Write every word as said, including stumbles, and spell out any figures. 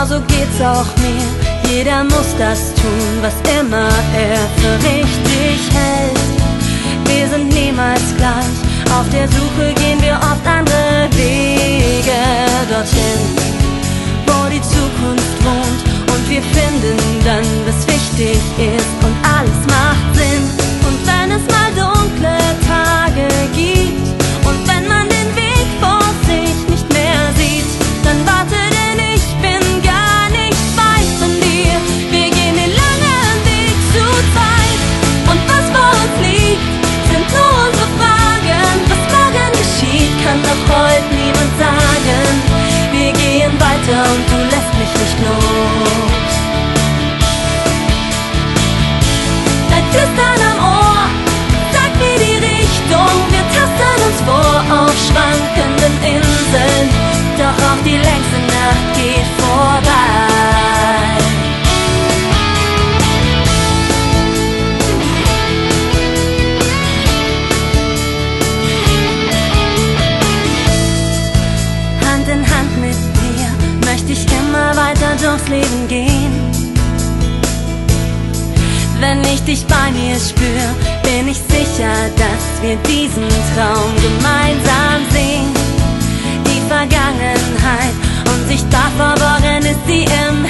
genauso geht's auch mir. Jeder muss das tun, was immer er für richtig hält. Wir sind niemals gleich, auf der Suche gehen wir oft andere Wege dorthin, wo die Zukunft wohnt. Und wir finden dann, was wichtig ist, und alles macht Sinn. Und wenn es mal dunkle Tage gibt und wenn man den Weg vor sich nicht mehr sieht, dann warte, denn ich bin gar nicht weit von dir. Wir gehen den langen Weg zu zweit, und was vor uns liegt, sind nur unsere Fragen. Was morgen geschieht, kann doch heute niemand sagen. Wir gehen weiter und du lässt mich nicht los. Dein Flüstern am Ohr sagt mir die Richtung. Wir tasten uns vor auf schwankenden Inseln, doch auch die längste Nacht geht vorbei. Hand in Hand mit dir möchte ich immer weiter durchs Leben gehen. Wenn ich dich bei mir spür, bin ich sicher, dass wir diesen Traum gemeinsam sehen. Die Vergangenheit, unsichtbar verborgen ist sie im